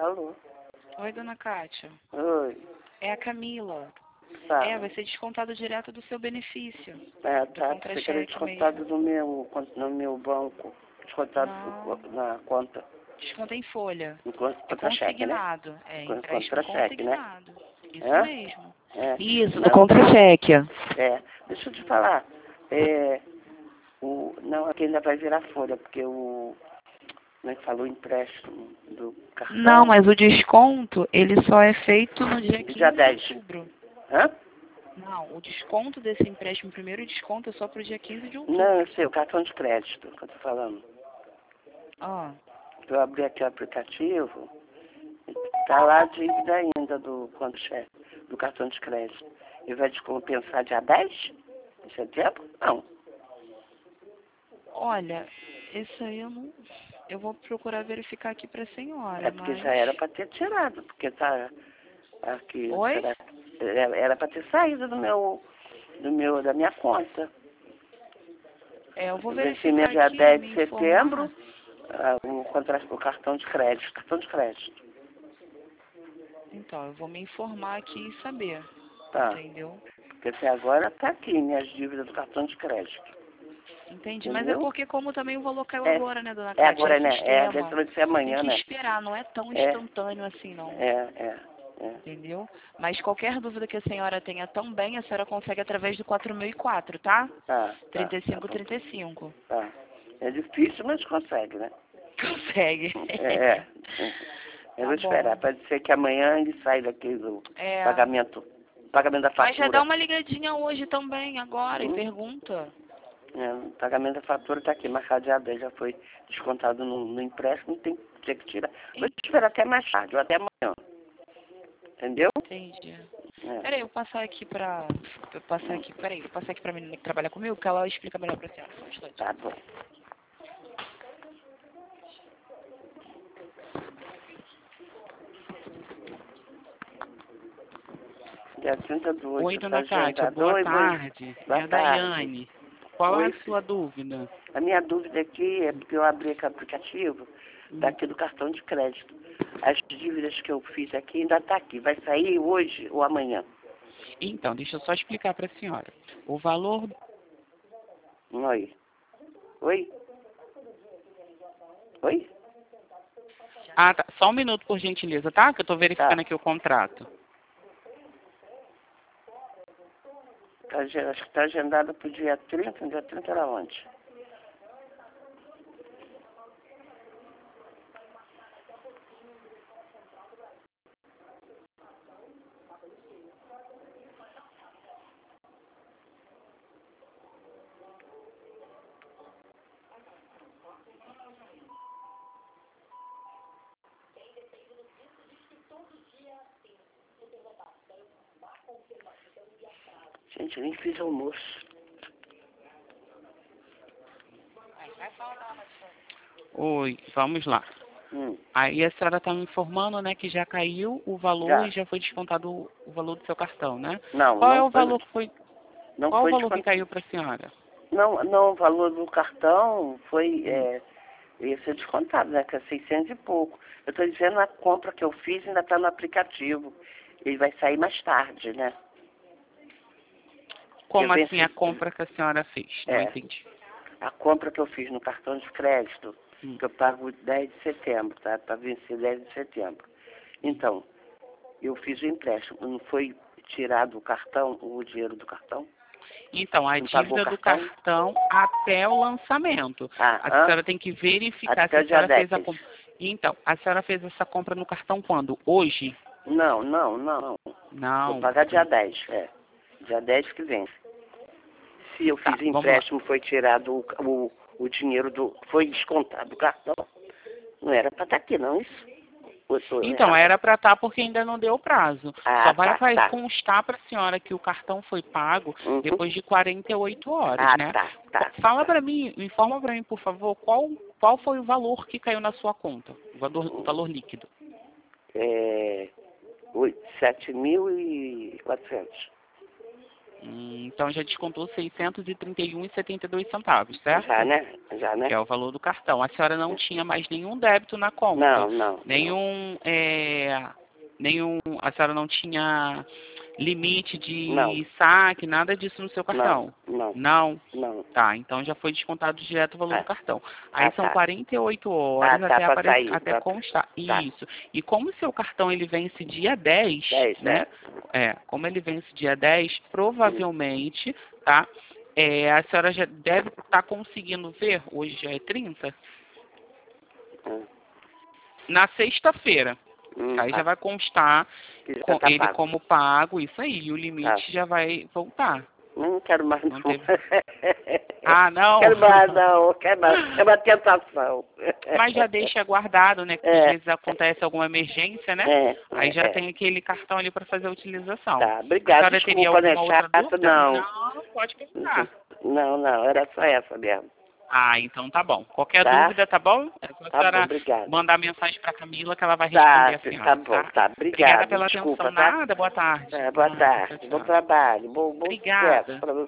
Alô? Oi, dona Kátia. Oi. É a Camila. Tá. Vai ser descontado direto do seu benefício. É, Do tá. Você quer contra-cheque descontado mesmo. no meu banco. Descontado Não. na conta. Desconto em folha. No É contra-cheque, né? consignado. É empréstimo Contra-cheque, né? consignado. Isso É? mesmo. É. Isso, no Não. contra-cheque. É. Deixa eu te falar. Não, aqui ainda vai virar folha, porque como é que falou, o empréstimo do cartão. Não, mas o desconto, ele só é feito no dia 15 Dia 10. de outubro. Hã? Não, o desconto desse empréstimo, primeiro desconto é só pro dia 15 de outubro. Não, eu sei, o cartão de crédito que eu tô falando. Ó, Eu abri aqui o aplicativo, tá lá a dívida ainda do contra-cheque, do cartão de crédito. Ele vai descompensar dia 10 de setembro? Não. olha, esse aí eu não... Eu vou procurar verificar aqui pra senhora, É porque mas... já era para ter tirado, porque tá aqui. Oi? Era para ter saído da minha conta. Eu vou O verificar vencimento dia aqui, 10 me de setembro, informar. o cartão de crédito. Cartão de crédito. Então, eu vou me informar aqui e saber. Tá. Entendeu? Porque até agora tá aqui minhas dívidas do cartão de crédito. Entendi. Mas é Entendeu? porque como também o valor caiu É, agora, né, dona é Cátia? agora, É né? sistema. Deve ser amanhã, Tem que né? esperar, não é tão É, instantâneo assim, não. é. Entendeu? Mas qualquer dúvida que a senhora tenha também, a senhora consegue através do 4004, tá? Tá bom. 3535. Tá. É difícil, mas consegue, né? Consegue. É. Eu Tá vou esperar. bom. Pode ser que amanhã ele saia daqui do É. pagamento da Mas já fatura. dá uma ligadinha hoje também, agora, e Hum? pergunta. O pagamento da fatura está aqui, marcado dia 10, já foi descontado no empréstimo, tem que ter que tirar. Vou esperar até mais tarde, ou até amanhã. Entendeu? Entendi. É. Peraí, eu vou passar aqui pra... Peraí, vou passar aqui pra menina que trabalha comigo, que ela explica melhor pra senhora. Só um instante. Tá bom. Dia 30 do 8, Oi, dona tá Kátia, agendado. boa Oi, tarde. boa É a tarde. Daiane. Qual é Oi, a sua dúvida? a minha dúvida aqui é porque eu abri aqui o aplicativo daqui do cartão de crédito. As dívidas que eu fiz aqui ainda tá aqui. Vai sair hoje ou amanhã? Então, deixa eu só explicar para a senhora. O valor... Oi. Oi? Oi? Ah, tá. Só um minuto, por gentileza, tá? Que eu estou verificando aqui o contrato. Acho que está agendado para o dia 30. Dia 30 era onde? Gente, eu nem fiz almoço. Oi, vamos lá. Aí a senhora está me informando, né, que já caiu o valor e já foi descontado o valor do seu cartão, né? Não, Qual é não o foi. valor que foi... Não Qual o foi valor que caiu para a senhora? Não, o valor do cartão foi... ia ser descontado, né? Que é 600 e pouco. Eu estou dizendo a compra que eu fiz ainda está no aplicativo. Ele vai sair mais tarde, né? Como Eu assim a compra que a senhora fez? Não entendi. A compra que eu fiz no cartão de crédito, que eu pago 10 de setembro, tá? Para vencer 10 de setembro. Então, eu fiz o empréstimo. Não foi tirado o cartão, o dinheiro do cartão? Então, a dívida do cartão até o lançamento. A senhora tem que verificar se a senhora fez a compra. Então, a senhora fez essa compra no cartão quando? Hoje? Não. Vou pagar dia 10, Dia 10 que vem. Se eu fiz empréstimo, foi tirado o dinheiro foi descontado do cartão. Não era para estar aqui, não, isso? Então, era para estar porque ainda não deu o prazo. Só vai constar para a senhora que o cartão foi pago depois de 48 horas, né? Fala para mim, informa para mim, por favor, qual foi o valor que caiu na sua conta? O valor líquido. 7.400. Então já descontou R$ 631,72, certo? Já, né? Já, né? Que é o valor do cartão. A senhora não tinha mais nenhum débito na conta? Não. A senhora não tinha limite de Não. saque, nada disso no seu cartão? Não. Tá, então já foi descontado direto o valor do cartão. Aí são tá. 48 horas até constar. Tá. Isso. E como o seu cartão ele vence dia 10, né? Como ele vence dia 10, provavelmente, tá? A senhora já deve estar conseguindo ver, hoje já é 30, na sexta-feira. Aí já vai constar ele pago. como pago, isso aí, e o limite já vai voltar. Não quero mais, não. Não? Quero mais, não. Quero mais. É uma tentação. Mas já deixa guardado, né? Porque às vezes acontece alguma emergência, né? Aí já tem aquele cartão ali para fazer a utilização. Tá, obrigado. A senhora teria alguma outra dúvida? Não, pode pensar. Não, era só essa mesmo. Então tá bom. Qualquer dúvida, tá bom? É só a senhora mandar mensagem para Camila que ela vai responder a senhora. Tá bom, tá. Obrigada pela atenção. Nada, boa tarde. Boa tarde. Bom trabalho. Bom Obrigada. sucesso pra você.